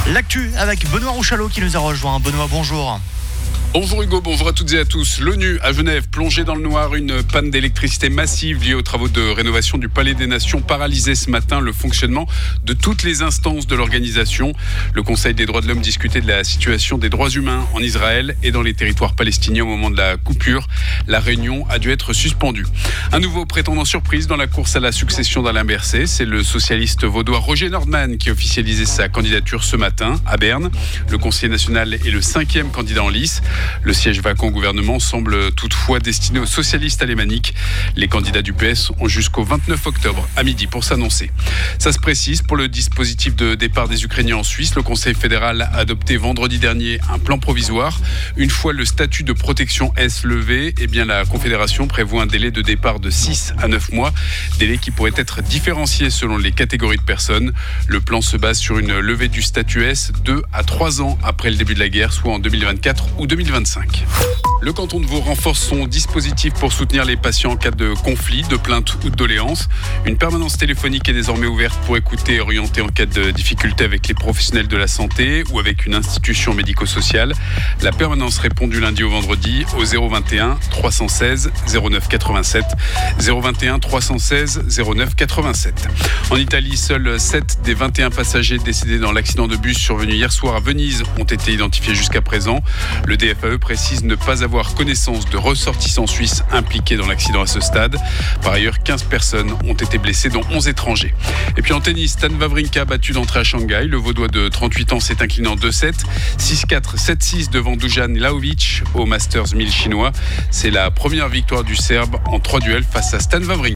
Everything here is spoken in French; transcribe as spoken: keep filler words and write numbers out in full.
L'actu avec Benoît Rouchalot qui nous a rejoint. Benoît, bonjour. Bonjour Hugo, bonjour à toutes et à tous. L'ONU à Genève, plongée dans le noir, une panne d'électricité massive liée aux travaux de rénovation du Palais des Nations paralysait ce matin le fonctionnement de toutes les instances de l'organisation. Le Conseil des droits de l'homme discutait de la situation des droits humains en Israël et dans les territoires palestiniens au moment de la coupure. La réunion a dû être suspendue. Un nouveau prétendant surprise dans la course à la succession d'Alain Berset, c'est le socialiste vaudois Roger Nordman qui officialisait sa candidature ce matin à Berne. Le conseiller national est le cinquième candidat en lice. Le siège vacant au gouvernement semble toutefois destiné aux socialistes alémaniques. Les candidats du P S ont jusqu'au vingt-neuf octobre à midi pour s'annoncer. Ça se précise pour le dispositif de départ des Ukrainiens en Suisse. Le Conseil fédéral a adopté vendredi dernier un plan provisoire. Une fois le statut de protection S levé, eh bien la Confédération prévoit un délai de départ de six à neuf mois. Délai qui pourrait être différencié selon les catégories de personnes. Le plan se base sur une levée du statut S deux à trois ans après le début de la guerre, soit en deux mille vingt-quatre ou deux mille vingt-cinq. Le canton de Vaud renforce son dispositif pour soutenir les patients en cas de conflit, de plainte ou de doléance. Une permanence téléphonique est désormais ouverte pour écouter et orienter en cas de difficulté avec les professionnels de la santé ou avec une institution médico-sociale. La permanence répond du lundi au vendredi au zéro vingt et un trois cent seize zéro neuf quatre-vingt-sept, zéro vingt et un trois cent seize zéro neuf quatre-vingt-sept. En Italie, seuls sept des vingt et un passagers décédés dans l'accident de bus survenu hier soir à Venise ont été identifiés jusqu'à présent. Le D F A E précise ne pas avoir connaissance de ressortissants suisses impliqués dans l'accident à ce stade. Par ailleurs, quinze personnes ont été blessées, dont onze étrangers. Et puis en tennis, Stan Wawrinka battu d'entrée à Shanghai. Le Vaudois de trente-huit ans s'est incliné en deux sept, six quatre, sept six devant Dujan Lajovic au Masters mille chinois. C'est la première victoire du Serbe en trois duels face à Stan Wawrinka.